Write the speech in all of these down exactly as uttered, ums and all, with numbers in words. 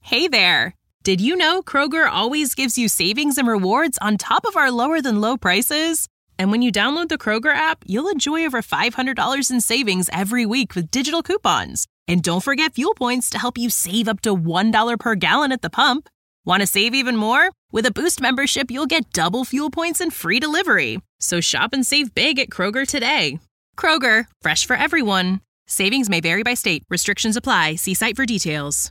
Hey there! Did you know Kroger always gives you savings and rewards on top of our lower-than-low prices? And when you download the Kroger app, you'll enjoy over five hundred dollars in savings every week with digital coupons. And don't forget fuel points to help you save up to one dollar per gallon at the pump. Want to save even more? With a Boost membership, you'll get double fuel points and free delivery. So shop and save big at Kroger today. Kroger, fresh for everyone. Savings may vary by state. Restrictions apply. See site for details.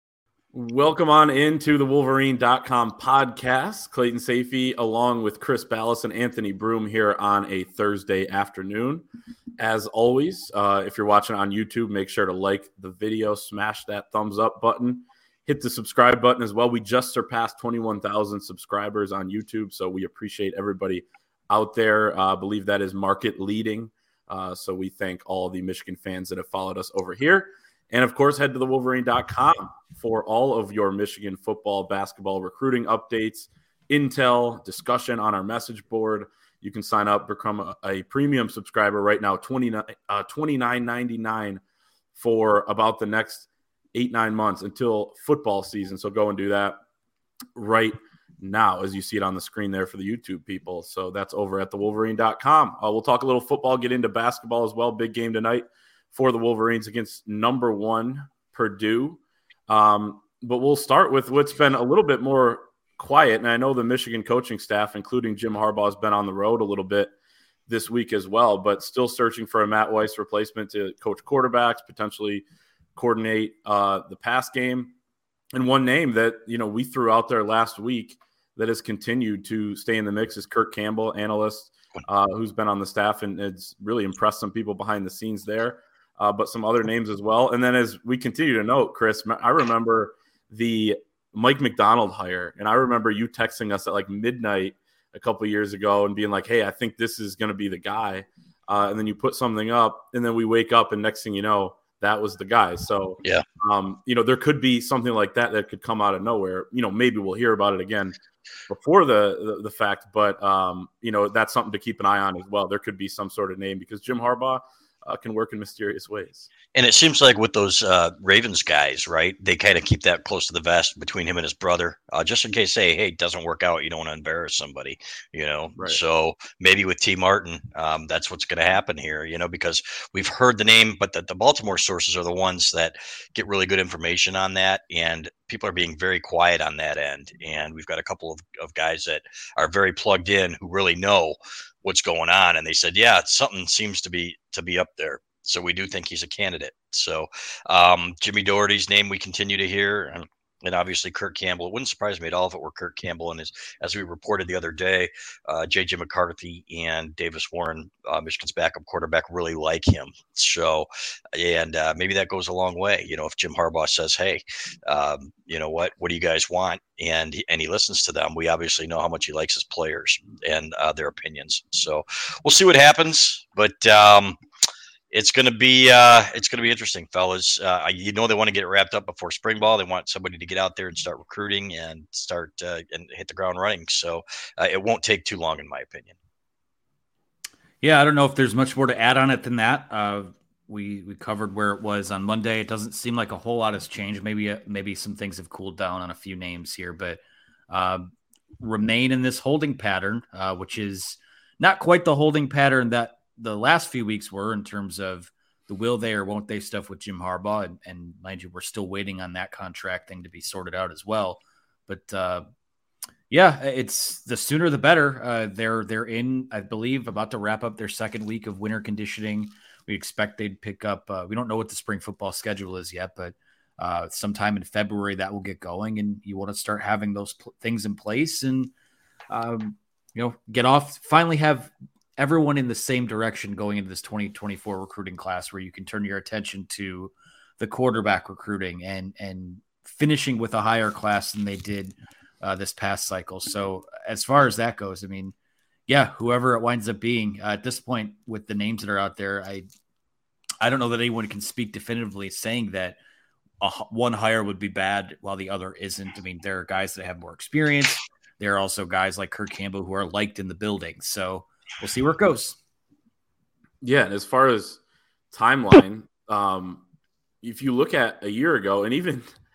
Welcome on into the Wolverine dot com podcast. Clayton Sayfie along with Chris Ballas and Anthony Broom here on a Thursday afternoon. As always, uh, if you're watching on YouTube, make sure to like the video, smash that thumbs up button, hit the subscribe button as well. We just surpassed twenty-one thousand subscribers on YouTube, so we appreciate everybody out there. I uh, believe that is market leading, uh, so we thank all the Michigan fans that have followed us over here. And, of course, head to the Wolverine dot com for all of your Michigan football, basketball, recruiting updates, intel, discussion on our message board. You can sign up, become a, a premium subscriber right now, twenty-nine ninety-nine for about the next eight, nine months until football season. So go and do that right now as you see it on the screen there for the YouTube people. So that's over at the Wolverine dot com. Uh, we'll talk a little football, get into basketball as well. Big game tonight for the Wolverines against number one Purdue. Um, but we'll start with what's been a little bit more quiet. And I know the Michigan coaching staff, including Jim Harbaugh, has been on the road a little bit this week as well, but still searching for a Matt Weiss replacement to coach quarterbacks, potentially coordinate uh, the pass game. And one name that, you know, we threw out there last week that has continued to stay in the mix is Kirk Campbell, analyst, uh, who's been on the staff and it's really impressed some people behind the scenes there. Uh, but some other names as well. And then as we continue to note, Chris, I remember the Mike McDonald hire, and I remember you texting us at like midnight a couple of years ago and being like, hey, I think this is going to be the guy. Uh, and then you put something up, and then we wake up, and next thing you know, that was the guy. So, yeah, um, you know, there could be something like that that could come out of nowhere. You know, maybe we'll hear about it again before the, the, the fact, but, um, you know, that's something to keep an eye on as well. There could be some sort of name because Jim Harbaugh Uh, can work in mysterious ways. And it seems like with those uh, Ravens guys, right, they kind of keep that close to the vest between him and his brother, uh, just in case, hey, hey, it doesn't work out. You don't want to embarrass somebody, you know. Right. So maybe with T. Martin, um, that's what's going to happen here, you know, because we've heard the name, but the, the Baltimore sources are the ones that get really good information on that. And people are being very quiet on that end. And we've got a couple of, of guys that are very plugged in who really know what's going on. And they said, yeah, something seems to be to be up there. So we do think he's a candidate. So um, Jimmy Doherty's name we continue to hear. And, and obviously Kirk Campbell. It wouldn't surprise me at all if it were Kirk Campbell. And his, as we reported the other day, uh, J J McCarthy and Davis Warren, uh, Michigan's backup quarterback, really like him. So, and uh, maybe that goes a long way. You know, if Jim Harbaugh says, hey, um, you know what, what do you guys want? And, and he listens to them. We obviously know how much he likes his players and uh, their opinions. So we'll see what happens. But um, It's going to be uh, it's going to be interesting, fellas. Uh, you know they want to get it wrapped up before spring ball. They want somebody to get out there and start recruiting and start uh, and hit the ground running. So uh, it won't take too long, in my opinion. Yeah, I don't know if there's much more to add on it than that. Uh, we we covered where it was on Monday. It doesn't seem like a whole lot has changed. Maybe uh, maybe some things have cooled down on a few names here, but uh, remain in this holding pattern, uh, which is not quite the holding pattern that the last few weeks were in terms of the will they or won't they stuff with Jim Harbaugh. And, and mind you, we're still waiting on that contract thing to be sorted out as well. But uh, yeah, it's the sooner the better. Uh, they're, they're in, I believe, about to wrap up their second week of winter conditioning. We expect they'd pick up. Uh, we don't know what the spring football schedule is yet, but uh, sometime in February that will get going, and you want to start having those pl- things in place and, um, you know, get off, finally have everyone in the same direction going into this twenty twenty-four recruiting class where you can turn your attention to the quarterback recruiting and, and finishing with a higher class than they did uh, this past cycle. So as far as that goes, I mean, yeah, whoever it winds up being uh, at this point with the names that are out there, I, I don't know that anyone can speak definitively saying that a, one hire would be bad while the other isn't. I mean, there are guys that have more experience. There are also guys like Kirk Campbell who are liked in the building. So we'll see where it goes. Yeah, and as far as timeline, um, if you look at a year ago, and even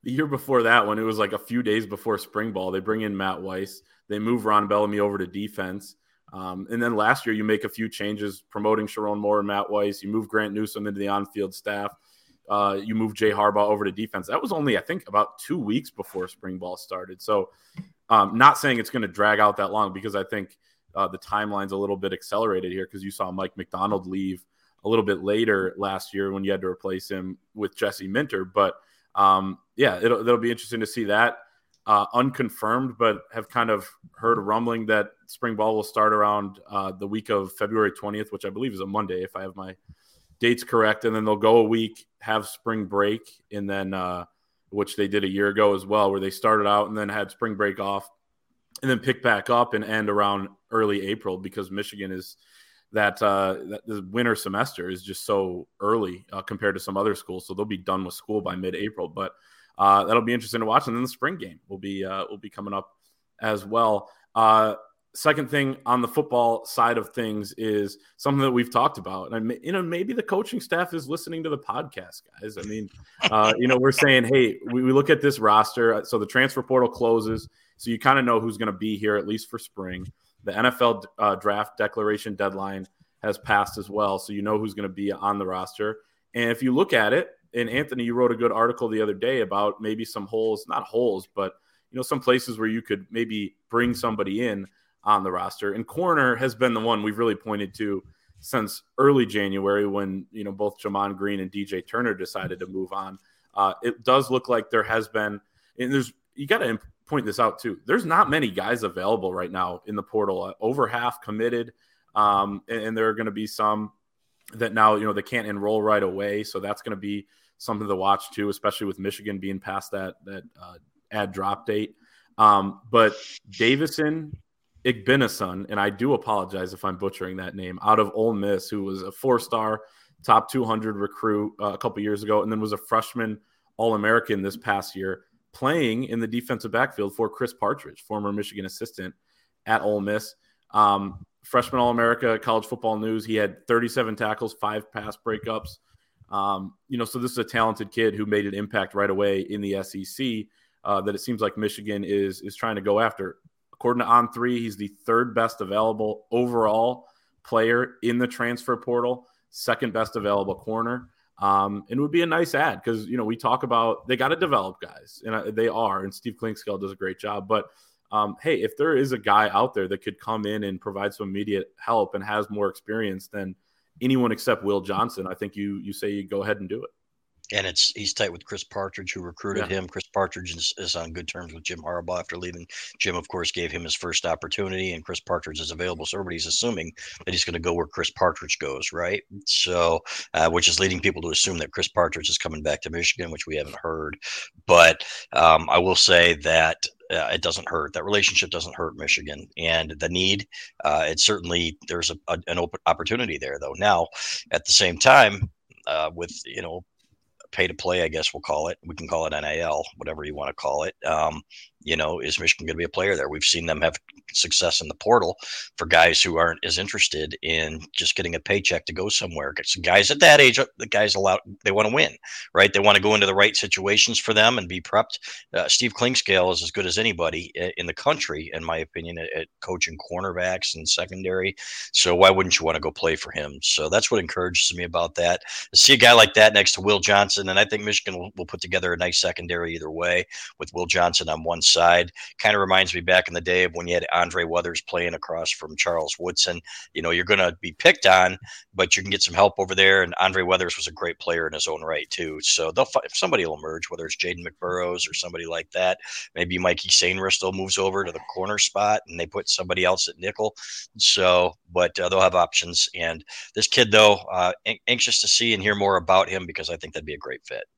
the year before that, when it was like a few days before spring ball, they bring in Matt Weiss. They move Ron Bellamy over to defense. Um, and then last year, you make a few changes, promoting Sharon Moore and Matt Weiss. You move Grant Newsome into the on-field staff. Uh, you move Jay Harbaugh over to defense. That was only, I think, about two weeks before spring ball started. So um, not saying it's going to drag out that long, because I think uh, the timeline's a little bit accelerated here, because you saw Mike McDonald leave a little bit later last year when you had to replace him with Jesse Minter. But um, yeah, it'll, it'll be interesting to see that. Uh, unconfirmed, but have kind of heard a rumbling that spring ball will start around uh, the week of February twentieth, which I believe is a Monday, if I have my dates correct. And then they'll go a week, have spring break, and then uh, which they did a year ago as well, where they started out and then had spring break off and then pick back up and end around early April, because Michigan is that, uh, that the winter semester is just so early uh, compared to some other schools. So they'll be done with school by mid-April. But Uh, that'll be interesting to watch. And then the spring game will be uh, will be coming up as well. Uh, second thing on the football side of things is something that we've talked about. And, you know, maybe the coaching staff is listening to the podcast, guys. I mean, uh, you know, we're saying, hey, we, we look at this roster. So the transfer portal closes. So you kind of know who's going to be here, at least for spring. The N F L uh, draft declaration deadline has passed as well. So you know who's going to be on the roster. And if you look at it, and Anthony, you wrote a good article the other day about maybe some holes, not holes, but, you know, some places where you could maybe bring somebody in on the roster. And corner has been the one we've really pointed to since early January, when, you know, both Jamon Green and D J Turner decided to move on. Uh, it does look like there has been, and there's, you got to point this out too, there's not many guys available right now in the portal, uh, over half committed. Um, and, and there are going to be some that now, you know, they can't enroll right away. So that's going to be something to watch too, especially with Michigan being past that, that uh, ad drop date. Um, but Davison Igbinason, and I do apologize if I'm butchering that name, out of Ole Miss, who was a four-star top two hundred recruit uh, a couple years ago, and then was a freshman All-American this past year, playing in the defensive backfield for Chris Partridge, former Michigan assistant at Ole Miss. Um, freshman All-America, College Football News. He had thirty-seven tackles, five pass breakups. Um, you know, so this is a talented kid who made an impact right away in the S E C uh, that it seems like Michigan is is trying to go after. According to On three, he's the third best available overall player in the transfer portal, second best available corner. Um, and it would be a nice ad because, you know, we talk about they got to develop guys, and they are, and Steve Klinkscale does a great job. But, um, hey, if there is a guy out there that could come in and provide some immediate help and has more experience than anyone except Will Johnson, I think you you say you go ahead and do it. And it's he's tight with Chris Partridge, who recruited yeah. him. Chris Partridge is, is on good terms with Jim Harbaugh after leaving. Jim, of course, gave him his first opportunity, and Chris Partridge is available. So everybody's assuming that he's going to go where Chris Partridge goes, right? So, uh, which is leading people to assume that Chris Partridge is coming back to Michigan, which we haven't heard. But um, I will say that uh, it doesn't hurt. That relationship doesn't hurt Michigan, and the need. Uh, it's certainly there's a, a, an open opportunity there, though. Now, at the same time, uh, with you know. pay to play, I guess we'll call it. We can call it N I L, whatever you want to call it. Um, you know, is Michigan going to be a player there? We've seen them have success in the portal for guys who aren't as interested in just getting a paycheck to go somewhere. So guys at that age, the guys allowed, they want to win, right? They want to go into the right situations for them and be prepped. Uh, Steve Klinkscale is as good as anybody in the country, in my opinion, at, at coaching cornerbacks and secondary. So why wouldn't you want to go play for him? So that's what encourages me about that. To see a guy like that next to Will Johnson, and I think Michigan will, will put together a nice secondary either way with Will Johnson on one side. Kind of reminds me back in the day of when you had Andre Weathers playing across from Charles Woodson. You know, you're going to be picked on, but you can get some help over there. And Andre Weathers was a great player in his own right too. So they'll if somebody will emerge, whether it's Jaden McBurrows or somebody like that. Maybe Mikey Sainristil still moves over to the corner spot and they put somebody else at nickel. So, but uh, they'll have options. And this kid, though, uh, an- anxious to see and hear more about him because I think that'd be a great fit.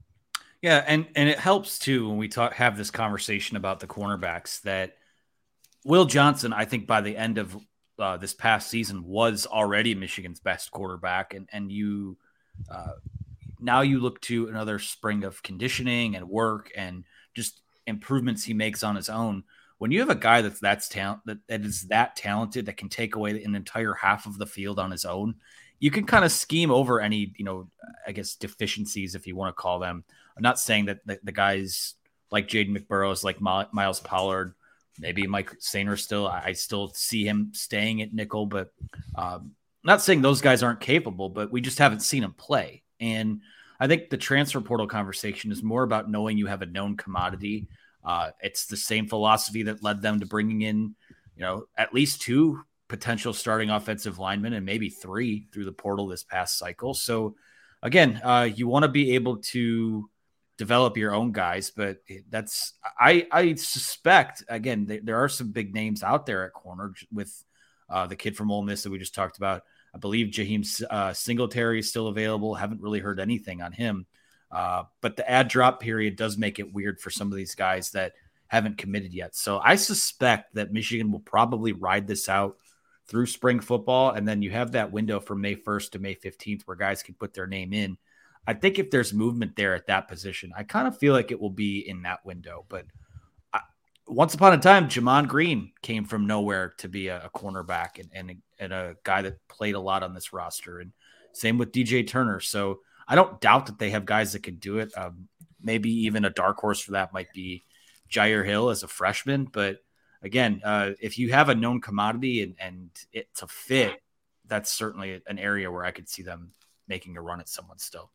Yeah, and, and it helps, too, when we talk have this conversation about the cornerbacks that Will Johnson, I think by the end of uh, this past season, was already Michigan's best quarterback. And, and you uh, now you look to another spring of conditioning and work and just improvements he makes on his own. When you have a guy that's that's talent that, that is that talented, that can take away an entire half of the field on his own, you can kind of scheme over any, you know, I guess deficiencies, if you want to call them, I'm not saying that the, the guys like Jaden McBurrows, like Miles Pollard, maybe Mike Sainer still, I still see him staying at nickel, but um, not saying those guys aren't capable, but we just haven't seen them play. And I think the transfer portal conversation is more about knowing you have a known commodity. Uh, it's the same philosophy that led them to bringing in, you know, at least two potential starting offensive linemen and maybe three through the portal this past cycle. So again, uh, you want to be able to develop your own guys, but that's, I, I suspect, again, th- there are some big names out there at corner with uh, the kid from Ole Miss that we just talked about. I believe Jaheim uh, Singletary is still available. Haven't really heard anything on him. Uh, but the ad drop period does make it weird for some of these guys that haven't committed yet. So I suspect that Michigan will probably ride this out through spring football. And then you have that window from May first to May fifteenth where guys can put their name in. I think if there's movement there at that position, I kind of feel like it will be in that window. But I, once upon a time, Jamon Green came from nowhere to be a, a cornerback and, and, and a guy that played a lot on this roster. And same with D J Turner. So I don't doubt that they have guys that can do it. Um, maybe even a dark horse for that might be Jair Hill as a freshman. But again, uh, if you have a known commodity and, and it's a fit, that's certainly an area where I could see them making a run at someone still.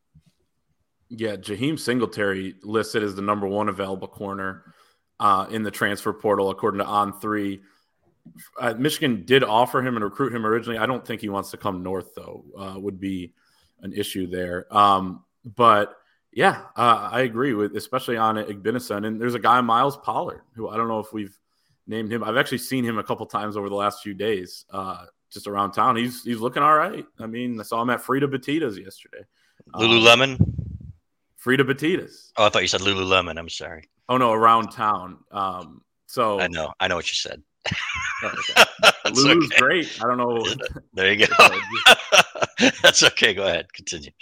Yeah, Jaheim Singletary listed as the number one available corner uh, in the transfer portal, according to On three. Uh, Michigan did offer him and recruit him originally. I don't think he wants to come north, though, uh, would be an issue there. Um, but, yeah, uh, I agree with, especially on Igbinosun. And there's a guy, Miles Pollard, who I don't know if we've named him. I've actually seen him a couple times over the last few days uh, just around town. He's he's looking all right. I mean, I saw him at Frida Batista's yesterday. Lululemon? Um, Frida Batista's. Oh, I thought you said Lululemon. I'm sorry. Oh, no, around town. Um, so I know. I know what you said. Oh, okay. Lulu's okay. Great. I don't know. There you go. That's okay. Go ahead. Continue.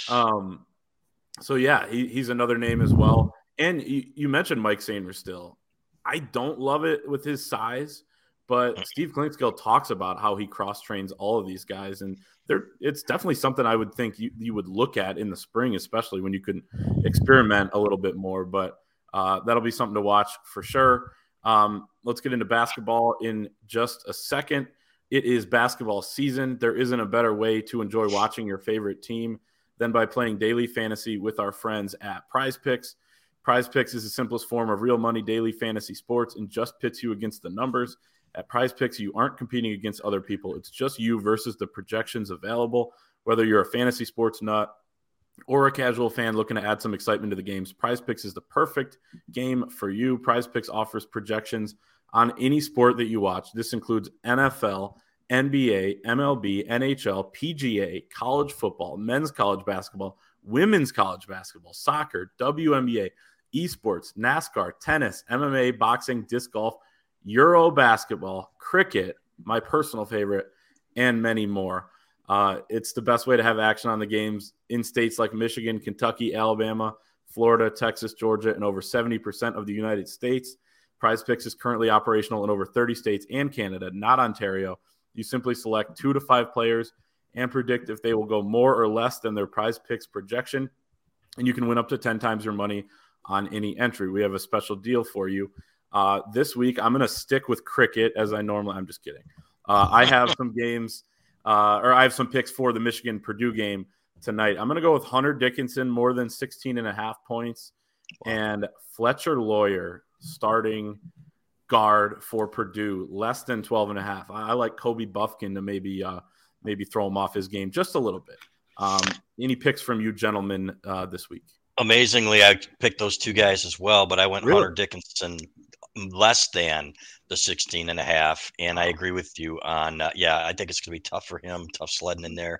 Um, so, yeah, he, he's another name as well. And you, you mentioned Mike Sainer still. I don't love it with his size, but Steve Klinkscale talks about how he cross-trains all of these guys. And there, it's definitely something I would think you, you would look at in the spring, especially when you can experiment a little bit more. But uh, that'll be something to watch for sure. Um, let's get into basketball in just a second. It is basketball season. There isn't a better way to enjoy watching your favorite team than by playing daily fantasy with our friends at Prize Picks. Prize Picks is the simplest form of real money daily fantasy sports and just pits you against the numbers. At Prize Picks, you aren't competing against other people. It's just you versus the projections available. Whether you're a fantasy sports nut or a casual fan looking to add some excitement to the games, Prize Picks is the perfect game for you. Prize Picks offers projections on any sport that you watch. This includes N F L, N B A, M L B, N H L, P G A, college football, men's college basketball, women's college basketball, soccer, W N B A, esports, NASCAR, tennis, M M A, boxing, disc golf, Euro basketball, cricket, my personal favorite, and many more. Uh, it's the best way to have action on the games in states like Michigan, Kentucky, Alabama, Florida, Texas, Georgia, and over seventy percent of the United States. Prize Picks is currently operational in over thirty states and Canada, not Ontario. You simply select two to five players and predict if they will go more or less than their Prize Picks projection, and you can win up to ten times your money on any entry. We have a special deal for you. Uh, this week, I'm going to stick with cricket as I normally – I'm just kidding. Uh, I have some games uh, – or I have some picks for the Michigan-Purdue game tonight. I'm going to go with Hunter Dickinson, more than sixteen and a half points, and Fletcher Lawyer, starting guard for Purdue, less than twelve and a half. I, I like Kobe Buffkin to maybe uh, maybe throw him off his game just a little bit. Um, any picks from you gentlemen uh, this week? Amazingly, I picked those two guys as well, but I went Really? Hunter Dickinson less than the sixteen and a half. And I agree with you on, uh, yeah, I think it's going to be tough for him, tough sledding in there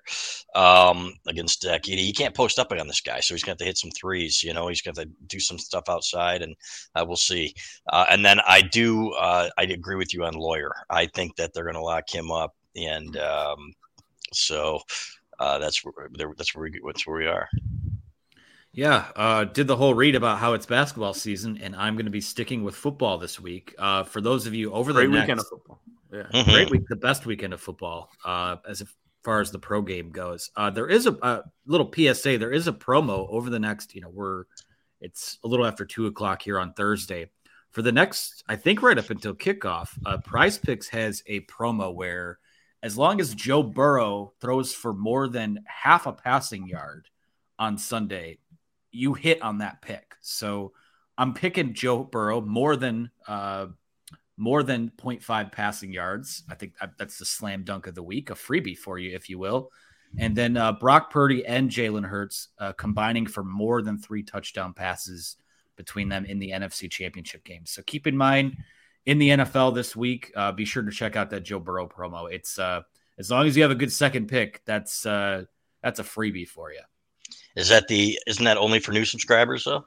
um, against uh, Keedy. He can't post up on this guy, so he's going to have to hit some threes. You know, he's going to have to do some stuff outside, and uh, we'll see. Uh, and then I do, uh, I agree with you on Lawyer. I think that they're going to lock him up. And um, so uh, that's where, that's where we, that's where we are. Yeah, uh, did the whole read about how it's basketball season, and I'm going to be sticking with football this week. Uh, for those of you over the Great next, weekend of football. Yeah. Mm-hmm. Great week, the best weekend of football uh, as far as the pro game goes. Uh, there is a, a little P S A. There is a promo over the next, you know, we're It's a little after two o'clock here on Thursday. For the next, I think right up until kickoff, uh, Prize Picks has a promo where as long as Joe Burrow throws for more than half a passing yard on Sunday, you hit on that pick. So I'm picking Joe Burrow more than uh, more than zero point five passing yards. I think that's the slam dunk of the week, a freebie for you, if you will. And then uh, Brock Purdy and Jalen Hurts uh, combining for more than three touchdown passes between them in the N F C Championship game. So keep in mind, in the N F L this week, uh, be sure to check out that Joe Burrow promo. It's uh, as long as you have a good second pick, that's uh, that's a freebie for you. Is that the? Isn't that only for new subscribers though?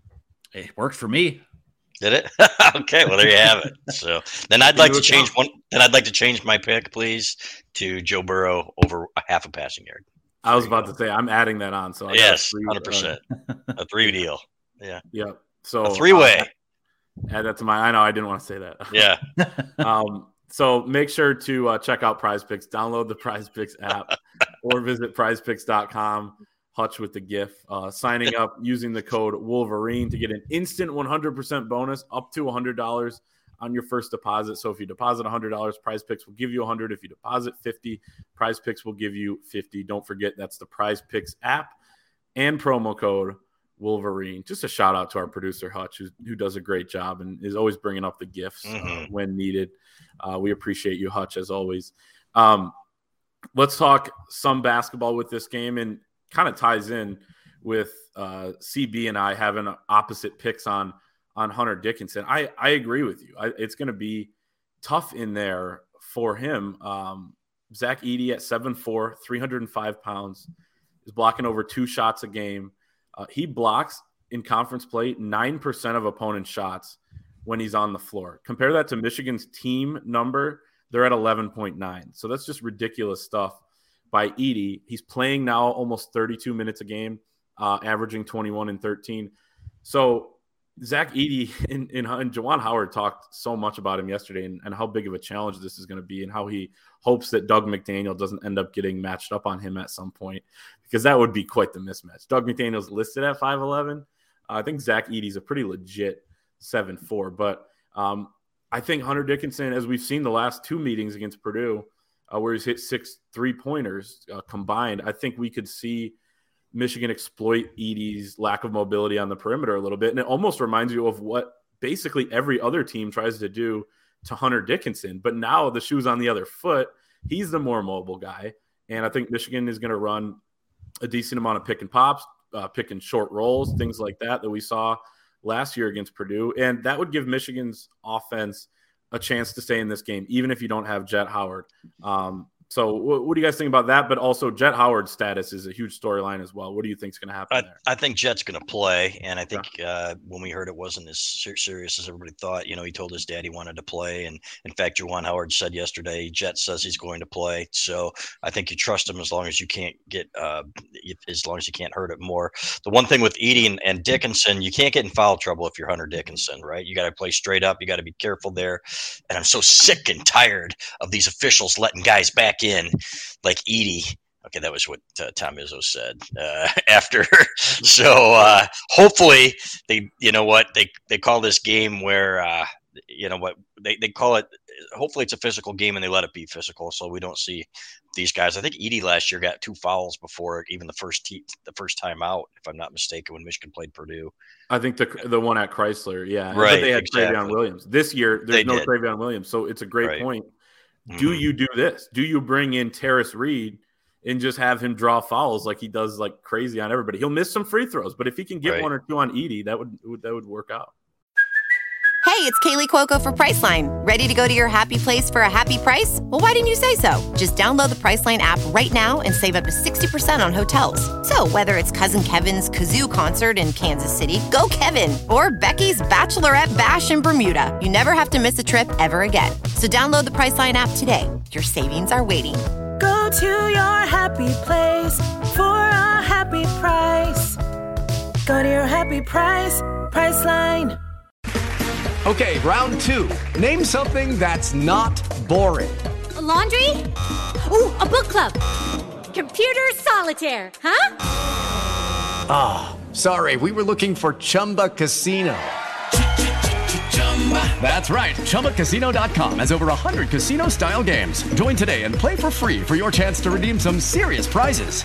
It worked for me. Did it? Okay, well there you have it. So then I'd like to change one. Then I'd like to change my pick, please, to Joe Burrow over a half a passing yard. I was about to say I'm adding that on. So I yes, hundred percent, a three deal. Yeah. Yeah. So a three way. Uh, add that to my. I know I didn't want to say that. Yeah. um. So make sure to uh, check out Prize Picks. Download the Prize Picks app or visit prize picks dot com. Hutch with the GIF, uh, signing up using the code Wolverine to get an instant one hundred percent bonus up to one hundred dollars on your first deposit. So if you deposit one hundred dollars, Prize Picks will give you one hundred dollars. If you deposit fifty dollars, Prize Picks will give you fifty dollars. Don't forget, that's the Prize Picks app and promo code Wolverine. Just a shout out to our producer, Hutch, who, who does a great job and is always bringing up the GIFs mm-hmm. uh, when needed. Uh, we appreciate you, Hutch, as always. Um, let's talk some basketball with this game, and kind of ties in with uh, C B and I having opposite picks on on Hunter Dickinson. I, I agree with you. I, it's going to be tough in there for him. Um, Zach Edey at seven foot four, three hundred five pounds, is blocking over two shots a game. Uh, he blocks in conference play nine percent of opponent shots when he's on the floor. Compare that to Michigan's team number. They're at eleven point nine. So that's just ridiculous stuff by Edey. He's playing now almost thirty-two minutes a game, uh, averaging twenty-one and thirteen. So Zach Edey and, and, and Juwan Howard talked so much about him yesterday and, and how big of a challenge this is going to be and how he hopes that Doug McDaniel doesn't end up getting matched up on him at some point, because that would be quite the mismatch. Doug McDaniel's listed at five eleven. Uh, I think Zach Edey's a pretty legit seven foot four, but um, I think Hunter Dickinson, as we've seen the last two meetings against Purdue, Uh, where he's hit six three-pointers uh, combined, I think we could see Michigan exploit Edey's lack of mobility on the perimeter a little bit. And it almost reminds you of what basically every other team tries to do to Hunter Dickinson. But now the shoe's on the other foot. He's the more mobile guy. And I think Michigan is going to run a decent amount of pick and pops, uh, pick and short rolls, things like that that we saw last year against Purdue. And that would give Michigan's offense a chance to stay in this game, even if you don't have Jet Howard. Um, so what, what do you guys think about that? But also Jet Howard's status is a huge storyline as well. What do you think is going to happen I, there? I think Jet's going to play. And I think yeah. uh, when we heard it wasn't as ser- serious as everybody thought, you know, he told his dad he wanted to play. And in fact, Juwan Howard said yesterday, Jet says he's going to play. So I think you trust him as long as you can't get, uh, as long as you can't hurt it more. The one thing with Edey and, and Dickinson, you can't get in foul trouble if you're Hunter Dickinson, right? You got to play straight up. You got to be careful there. And I'm so sick and tired of these officials letting guys back in like Edey. Okay, that was what uh, Tom Izzo said uh, after. So uh, hopefully they, you know what, they they call this game where, uh, you know what, they, they call it, hopefully it's a physical game and they let it be physical so we don't see these guys. I think Edey last year got two fouls before even the first te- the first time out, if I'm not mistaken, when Michigan played Purdue. I think the the one at Chrysler, yeah. Right, but they had exactly. Travion Williams. This year, there's They no did. Travion Williams, so it's a great Right. point. Mm-hmm. Do you do this? Do you bring in Terrace Reed and just have him draw fouls like he does like crazy on everybody? He'll miss some free throws, but if he can get Right. one or two on Edey, that would that would work out. Hey, it's Kaylee Cuoco for Priceline. Ready to go to your happy place for a happy price? Well, why didn't you say so? Just download the Priceline app right now and save up to sixty percent on hotels. So whether it's Cousin Kevin's Kazoo Concert in Kansas City, go Kevin, or Becky's Bachelorette Bash in Bermuda, you never have to miss a trip ever again. So download the Priceline app today. Your savings are waiting. Go to your happy place for a happy price. Go to your happy price, Priceline. Okay, round two. Name something that's not boring. A laundry? Ooh, a book club. Computer solitaire, huh? Ah, Sorry, we were looking for Chumba Casino. That's right. Chumba Casino dot com has over one hundred casino-style games. Join today and play for free for your chance to redeem some serious prizes.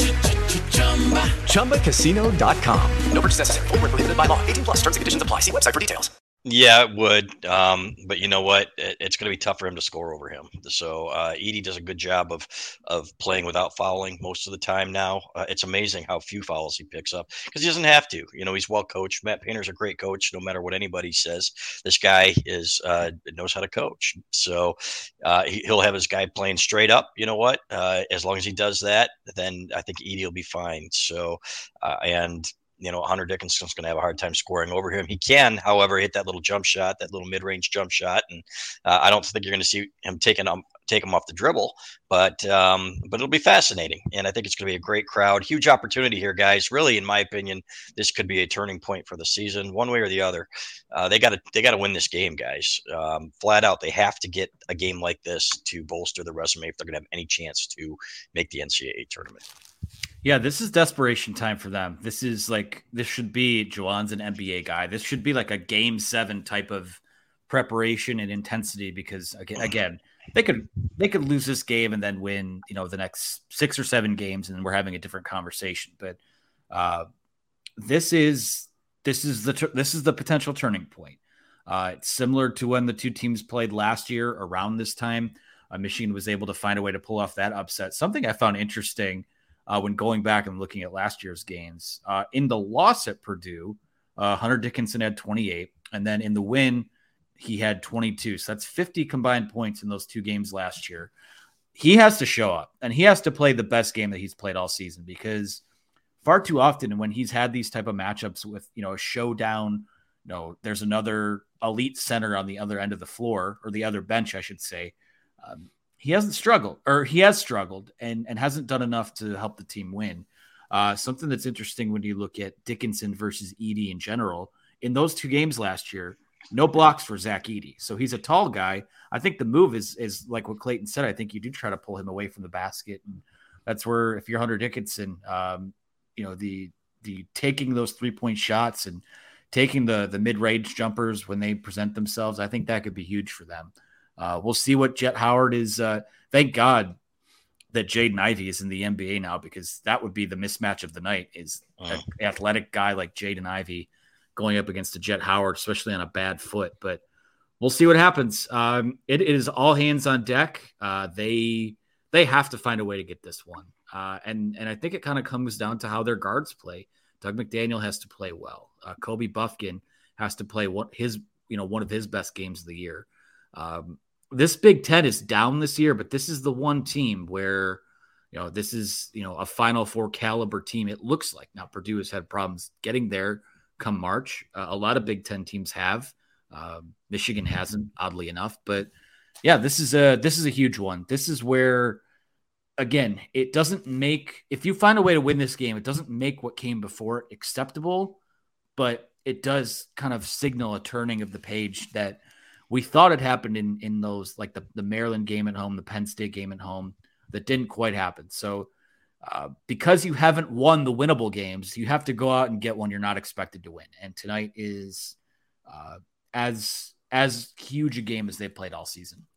Chumba Casino dot com. No purchase necessary. Void where prohibited by law. eighteen plus. Terms and conditions apply. See website for details. Yeah, it would. Um, but you know what? It, it's going to be tough for him to score over him. So uh, Edey does a good job of of playing without fouling most of the time now. Uh, it's amazing how few fouls he picks up because he doesn't have to. You know, he's well coached. Matt Painter's a great coach. No matter what anybody says, this guy is uh, knows how to coach. So uh, he, he'll have his guy playing straight up. You know what? Uh, as long as he does that, then I think Edey will be fine. So uh, and. You know, Hunter Dickinson's going to have a hard time scoring over him. He can, however, hit that little jump shot, that little mid-range jump shot, and uh, I don't think you're going to see him taking um, take him off the dribble. But um, but it'll be fascinating, and I think it's going to be a great crowd. Huge opportunity here, guys. Really, in my opinion, this could be a turning point for the season, one way or the other. Uh, they got to they got to win this game, guys. Um, flat out, they have to get a game like this to bolster the resume if they're going to have any chance to make the N C double A tournament. Yeah, this is desperation time for them. This is like, this should be, Juwan's an N B A guy. This should be like a game seven type of preparation and intensity because again, again, they could, they could lose this game and then win, you know, the next six or seven games and we're having a different conversation. But uh, this is, this is the, this is the potential turning point. Uh, it's similar to when the two teams played last year around this time. Uh, Michigan was able to find a way to pull off that upset. Something I found interesting Uh, when going back and looking at last year's games. Uh, in the loss at Purdue, uh, Hunter Dickinson had twenty-eight, and then in the win, he had twenty-two. So that's fifty combined points in those two games last year. He has to show up, and he has to play the best game that he's played all season because far too often when he's had these type of matchups with, you know, a showdown, you know, there's another elite center on the other end of the floor, or the other bench, I should say, um, he hasn't struggled, or he has struggled and, and hasn't done enough to help the team win. Uh, something that's interesting when you look at Dickinson versus Edey in general, in those two games last year, no blocks for Zach Edey. So he's a tall guy. I think the move is, is like what Clayton said. I think you do try to pull him away from the basket. And that's where, if you're Hunter Dickinson, um, you know, the, the taking those three point shots and taking the, the mid-range jumpers when they present themselves, I think that could be huge for them. Uh, we'll see what Jet Howard is. Uh, thank God that Jaden Ivey is in the N B A now, because that would be the mismatch of the night, is oh. an athletic guy like Jaden Ivey going up against a Jet Howard, especially on a bad foot. But we'll see what happens. Um, it, it is all hands on deck. Uh, they they have to find a way to get this one. Uh, and, and I think it kind of comes down to how their guards play. Doug McDaniel has to play well. Uh, Kobe Buffkin has to play what his, you know, one of his best games of the year. Um, This Big Ten is down this year, but this is the one team where, you know, this is, you know, a Final Four caliber team. It looks like. Now Purdue has had problems getting there come March. Uh, a lot of Big Ten teams have. Uh, Michigan hasn't, oddly enough. But yeah, this is a this is a huge one. This is where, again, it doesn't make, if you find a way to win this game, it doesn't make what came before it acceptable, but it does kind of signal a turning of the page that we thought it happened in, in those, like the, the Maryland game at home, the Penn State game at home, that didn't quite happen. So uh, because you haven't won the winnable games, you have to go out and get one you're not expected to win. And tonight is uh, as as huge a game as they've played all season.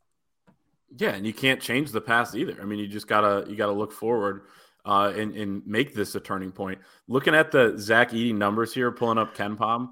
Yeah, and you can't change the past either. I mean, you just gotta you gotta look forward uh, and and make this a turning point. Looking at the Zach Edey numbers here, pulling up KenPom.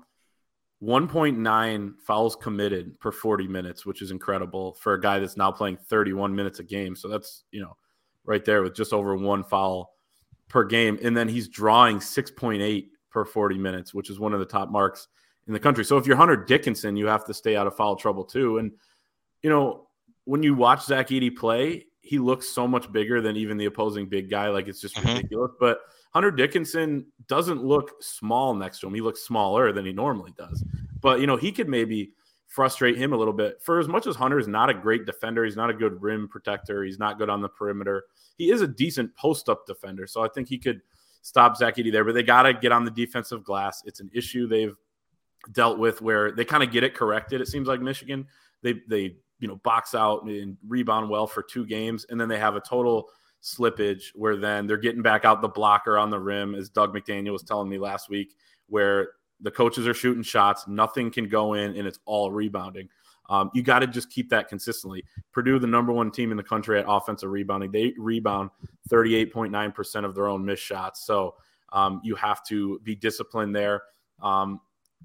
one point nine fouls committed per forty minutes, which is incredible for a guy that's now playing thirty-one minutes a game. So that's, you know, right there with just over one foul per game. And then he's drawing six point eight per forty minutes, which is one of the top marks in the country. So if you're Hunter Dickinson, you have to stay out of foul trouble too. And, you know, when you watch Zach Edey play, he looks so much bigger than even the opposing big guy. Like, it's just mm-hmm. ridiculous. But Hunter Dickinson doesn't look small next to him. He looks smaller than he normally does. But, you know, he could maybe frustrate him a little bit. For as much as Hunter is not a great defender, he's not a good rim protector, he's not good on the perimeter, he is a decent post-up defender. So I think he could stop Zach Edey there. But they got to get on the defensive glass. It's an issue they've dealt with where they kind of get it corrected, it seems like Michigan. They, they you know, box out and rebound well for two games, and then they have a total slippage where then they're getting back out the blocker on the rim, as Doug McDaniel was telling me last week, where the coaches are shooting shots, nothing can go in, and it's all rebounding. Um, you got to just keep that consistently. Purdue, the number one team in the country at offensive rebounding, they rebound thirty-eight point nine percent of their own missed shots. So um, you have to be disciplined there. Um,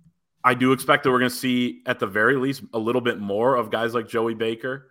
I do expect that we're going to see, at the very least, a little bit more of guys like Joey Baker,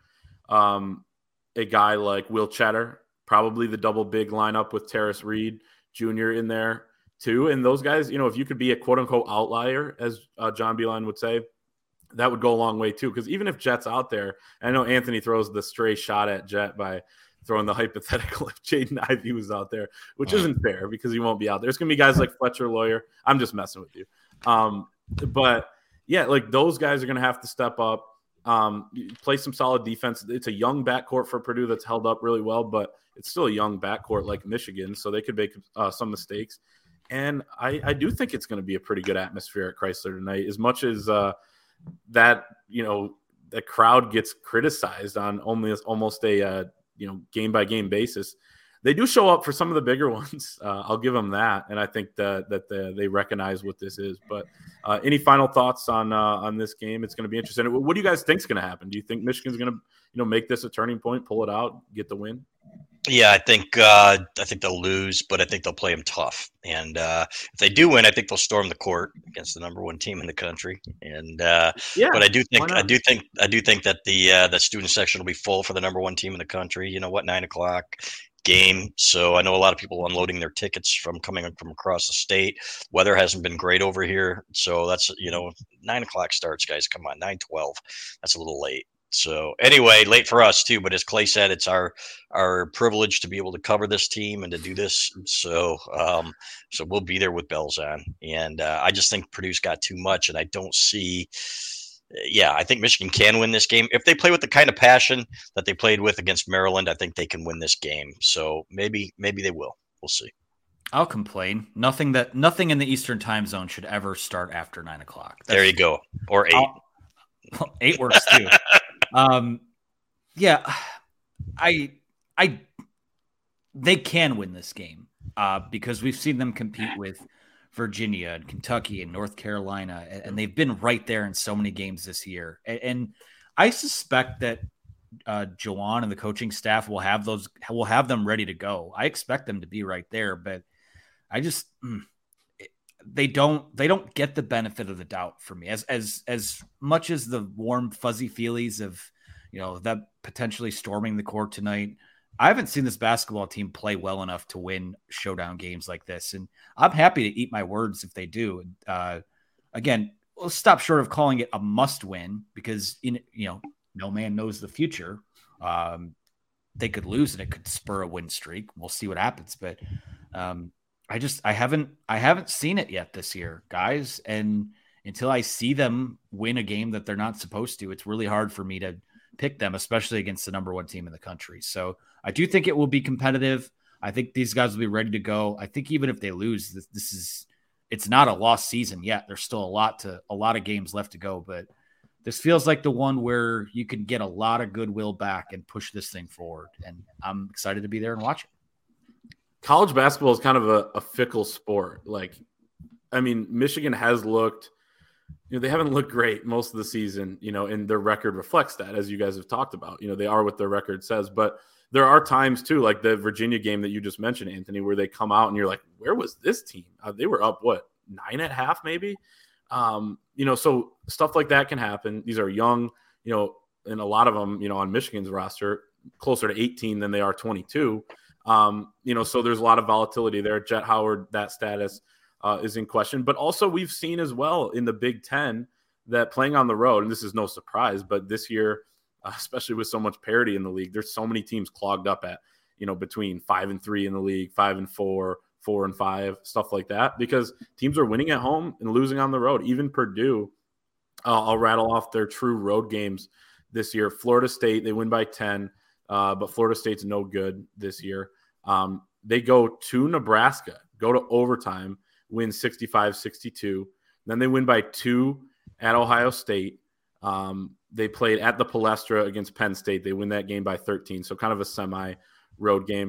um, a guy like Will Cheddar, probably the double big lineup with Terrace Reed Junior in there too. And those guys, you know, if you could be a quote-unquote outlier, as uh, John Beilein would say, that would go a long way too. Because even if Jet's out there, I know Anthony throws the stray shot at Jet by throwing the hypothetical if Jaden Ivey was out there, which isn't fair because he won't be out there. There's going to be guys like Fletcher Lawyer. I'm just messing with you. Um, But, yeah, like those guys are going to have to step up, um, play some solid defense. It's a young backcourt for Purdue that's held up really well, but it's still a young backcourt like Michigan, so they could make uh, some mistakes. And I, I do think it's going to be a pretty good atmosphere at Chrysler tonight, as much as uh, that, you know, the crowd gets criticized on only almost a, uh, you know, game-by-game basis. They do show up for some of the bigger ones. Uh, I'll give them that, and I think that that the, they recognize what this is. But uh, any final thoughts on uh, on this game? It's going to be interesting. What do you guys think is going to happen? Do you think Michigan's going to, you know, make this a turning point, pull it out, get the win? Yeah, I think uh, I think they'll lose, but I think they'll play them tough. And uh, if they do win, I think they'll storm the court against the number one team in the country. And uh, yeah, but I do think I do think I do think that the uh, the student section will be full for the number one team in the country. You know what, nine o'clock game. So I know a lot of people unloading their tickets from coming from across the state. Weather hasn't been great over here. So that's, you know, nine o'clock starts, guys. Come on, nine twelve. That's a little late. So anyway, late for us too. But as Clay said, it's our our privilege to be able to cover this team and to do this. So um, so we'll be there with bells on. And uh, I just think Purdue's got too much, and I don't see. Yeah, I think Michigan can win this game. If they play with the kind of passion that they played with against Maryland, I think they can win this game. So maybe maybe they will. We'll see. I'll complain. Nothing that nothing in the Eastern time zone should ever start after nine o'clock. That's, there you go. Or eight. Well, eight works too. um, yeah, I I they can win this game uh, because we've seen them compete with Virginia and Kentucky and North Carolina, and they've been right there in so many games this year. And I suspect that uh, Juwan and the coaching staff will have those, will have them ready to go. I expect them to be right there, but I just they don't they don't get the benefit of the doubt for me. As as as much as the warm fuzzy feelies of, you know, that potentially storming the court tonight, I haven't seen this basketball team play well enough to win showdown games like this. And I'm happy to eat my words if they do. Uh, again, we'll stop short of calling it a must win because, in, you know, no man knows the future. Um, they could lose and it could spur a win streak. We'll see what happens. But um, I just, I haven't, I haven't seen it yet this year, guys. And until I see them win a game that they're not supposed to, it's really hard for me to pick them, especially against the number one team in the country. So I do think it will be competitive. I think these guys will be ready to go. I think even if they lose, this, this is, it's not a lost season yet. There's still a lot to, a lot of games left to go, but this feels like the one where you can get a lot of goodwill back and push this thing forward. And I'm excited to be there and watch it. College basketball is kind of a, a fickle sport. Like, I mean, Michigan has looked, you know, they haven't looked great most of the season, you know, and their record reflects that, as you guys have talked about. You know, they are what their record says, but there are times too, like the Virginia game that you just mentioned, Anthony, where they come out and you're like, where was this team? Uh, they were up, what, nine at half maybe? Um, you know, so stuff like that can happen. These are young, you know, and a lot of them, you know, on Michigan's roster, closer to eighteen than they are twenty-two. Um, you know, so there's a lot of volatility there. Jet Howard, that status uh, is in question. But also we've seen as well in the Big Ten that playing on the road, and this is no surprise, but this year, Uh, especially with so much parity in the league, there's so many teams clogged up at, you know, between five and three in the league, five and four, four and five, stuff like that, because teams are winning at home and losing on the road. Even Purdue, uh, I'll rattle off their true road games this year. Florida State, they win by ten, uh, but Florida State's no good this year. Um, they go to Nebraska, go to overtime, win sixty-five sixty-two. Then they win by two at Ohio State. Um, they played at the Palestra against Penn State. They win that game by thirteen. So kind of a semi road game.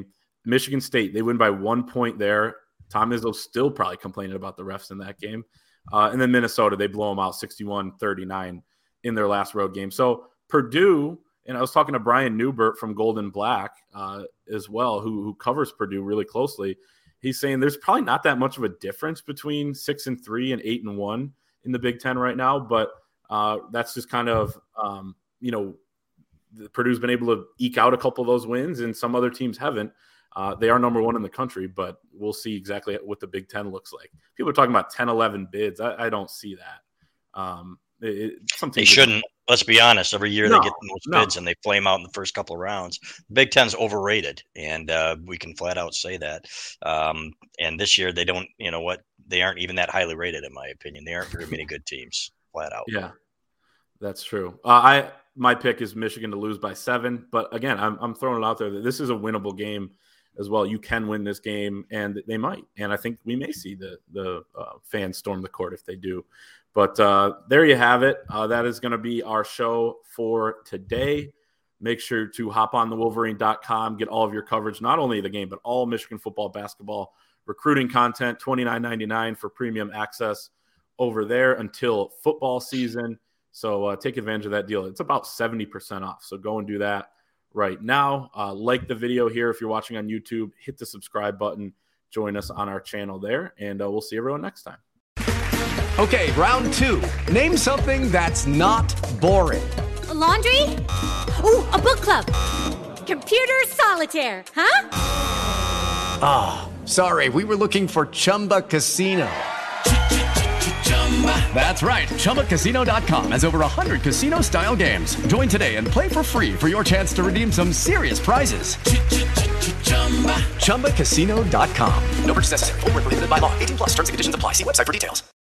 Michigan State, they win by one point there. Tom Izzo still probably complaining about the refs in that game. Uh, and then Minnesota, they blow them out sixty-one thirty-nine in their last road game. So Purdue, and I was talking to Brian Newbert from Golden Black uh, as well, who, who covers Purdue really closely. He's saying there's probably not that much of a difference between six and three and eight and one in the Big Ten right now, but uh, that's just kind of, um, you know, Purdue's been able to eke out a couple of those wins, and some other teams haven't. Uh, they are number one in the country, but we'll see exactly what the Big Ten looks like. People are talking about ten, eleven bids. I, I don't see that. Um, it, it, they shouldn't. Let's be honest. Every year no, they get the most no. bids and they flame out in the first couple of rounds. The Big Ten's overrated, and uh, we can flat out say that. Um, and this year they don't. You know what? They aren't even that highly rated, in my opinion. They aren't very many good teams, flat out. Yeah, that's true. Uh, I my pick is Michigan to lose by seven, but again, I'm I'm throwing it out there that this is a winnable game as well. You can win this game, and they might. And I think we may see the the uh, fans storm the court if they do. But uh, there you have it. Uh, that is going to be our show for today. Make sure to hop on the wolverine dot com, get all of your coverage, not only the game, but all Michigan football, basketball, recruiting content, twenty-nine ninety-nine for premium access over there until football season. So uh, take advantage of that deal. It's about seventy percent off. So go and do that right now. Uh, like the video here if you're watching on YouTube. Hit the subscribe button. Join us on our channel there, and uh, we'll see everyone next time. Okay, round two. Name something that's not boring. A laundry? Ooh, a book club. Computer solitaire, huh? Ah, oh, sorry. We were looking for Chumba Casino. That's right. Chumba Casino dot com has over one hundred casino-style games. Join today and play for free for your chance to redeem some serious prizes. Chumba Casino dot com. No purchase necessary. Void where prohibited by law. eighteen plus terms and conditions apply. See website for details.